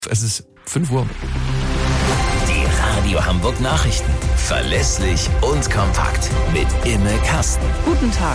Es ist 5 Uhr. Die Radio Hamburg Nachrichten. Verlässlich und kompakt. Mit Imme Kasten. Guten Tag.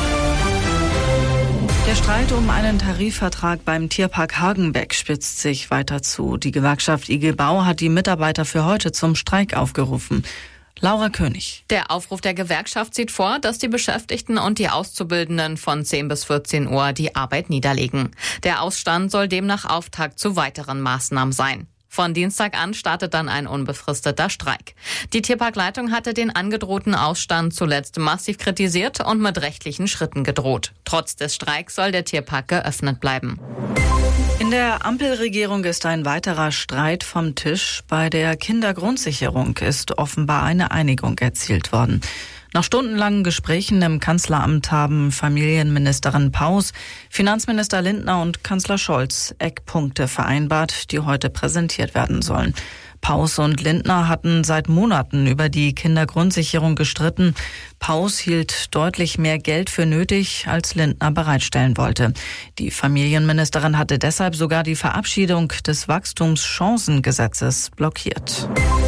Der Streit um einen Tarifvertrag beim Tierpark Hagenbeck spitzt sich weiter zu. Die Gewerkschaft IG Bau hat die Mitarbeiter für heute zum Streik aufgerufen. Laura König. Der Aufruf der Gewerkschaft sieht vor, dass die Beschäftigten und die Auszubildenden von 10 bis 14 Uhr die Arbeit niederlegen. Der Ausstand soll demnach Auftakt zu weiteren Maßnahmen sein. Von Dienstag an startet dann ein unbefristeter Streik. Die Tierparkleitung hatte den angedrohten Ausstand zuletzt massiv kritisiert und mit rechtlichen Schritten gedroht. Trotz des Streiks soll der Tierpark geöffnet bleiben. In der Ampelregierung ist ein weiterer Streit vom Tisch. Bei der Kindergrundsicherung ist offenbar eine Einigung erzielt worden. Nach stundenlangen Gesprächen im Kanzleramt haben Familienministerin Paus, Finanzminister Lindner und Kanzler Scholz Eckpunkte vereinbart, die heute präsentiert werden sollen. Paus und Lindner hatten seit Monaten über die Kindergrundsicherung gestritten. Paus hielt deutlich mehr Geld für nötig, als Lindner bereitstellen wollte. Die Familienministerin hatte deshalb sogar die Verabschiedung des Wachstumschancengesetzes blockiert.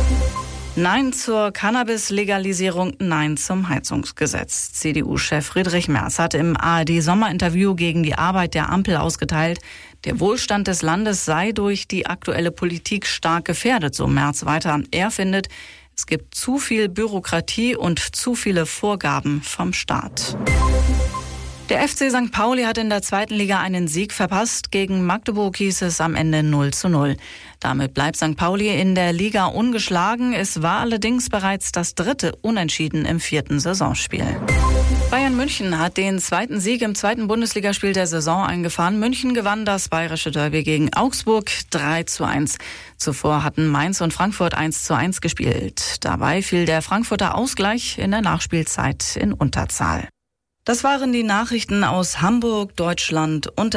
Nein zur Cannabis-Legalisierung, nein zum Heizungsgesetz. CDU-Chef Friedrich Merz hat im ARD-Sommerinterview gegen die Arbeit der Ampel ausgeteilt, der Wohlstand des Landes sei durch die aktuelle Politik stark gefährdet, so Merz weiter. Er findet, es gibt zu viel Bürokratie und zu viele Vorgaben vom Staat. Der FC St. Pauli hat in der 2. Liga einen Sieg verpasst. Gegen Magdeburg hieß es am Ende 0:0. Damit bleibt St. Pauli in der Liga ungeschlagen. Es war allerdings bereits das 3. Unentschieden im 4. Saisonspiel. Bayern München hat den 2. Sieg im 2. Bundesligaspiel der Saison eingefahren. München gewann das bayerische Derby gegen Augsburg 3:1. Zuvor hatten Mainz und Frankfurt 1:1 gespielt. Dabei fiel der Frankfurter Ausgleich in der Nachspielzeit in Unterzahl. Das waren die Nachrichten aus Hamburg, Deutschland und